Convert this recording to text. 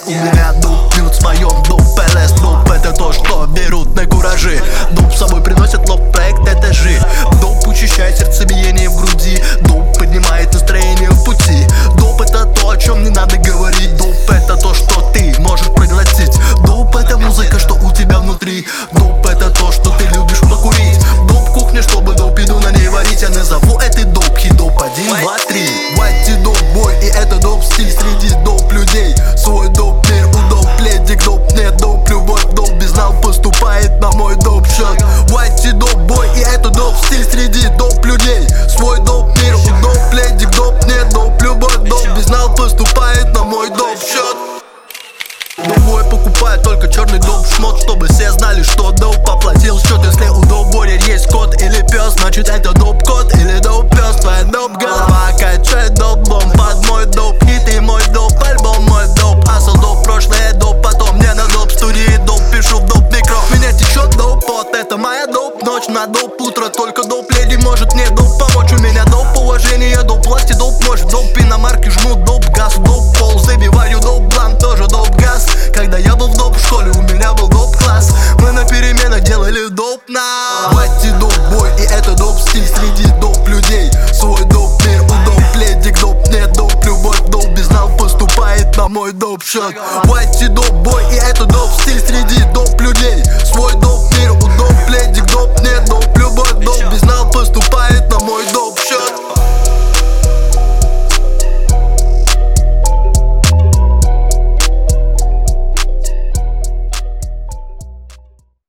У меня доп пьют в своем доп ПЛС. Доп это то, что берут на куражи. Доп с собой приносит лоб, проект этажи. Доп учащает сердцебиение в груди. Доп поднимает настроение в пути. Доп это то, о чем не надо говорить. Доп это то, что ты можешь проглотить. Доп это музыка, что у тебя внутри. Доп это то, что ты любишь покурить. Доп кухня, чтобы доп еду на ней варить. Я назову это доп хит, доп 1, 2, 3. Вати доп бой, и это доп стиль среди доп людей. Свой доп мир, у доп пледик, доп нет, доп любовь, доп безнал поступает на мой доп счет. Вати доп бой, и это доп стиль среди доп людей. Свой доп мир, у доп пледик, доп нет, доп любовь, доп безнал поступает на мой доп счет. Домой покупает только черный доп шмот, чтобы все знали, что доп оплатил счет. Если у доп борер есть кот или пес, значит это доп кот или доп пес. Твоя доп голова качает доп бомб под мой доп хит и мой доп альбом. Мой доп асл, доп прошлое, доп потом. Мне на доп студии доп пишу в доп микро. Меня течет доп пот, это моя доп ночь. На доп утро только доп леди может мне доп помочь. У меня доп уважение, доп власти, доп мощь. Доп иномарки жмут доп газ, доп пол забиваю доп блан, тоже доп газ. Когда я был в доп школе, у меня был доп класс. Мы на переменах делали доп на Вати доп бой, и это доп стиль среди доп людей. Свой доп мир, у доп пледик, доп нет, доп любовь, доп безнал поступает на мой доп счет. Вати доп бой, и это доп стиль среди доп людей. Свой доп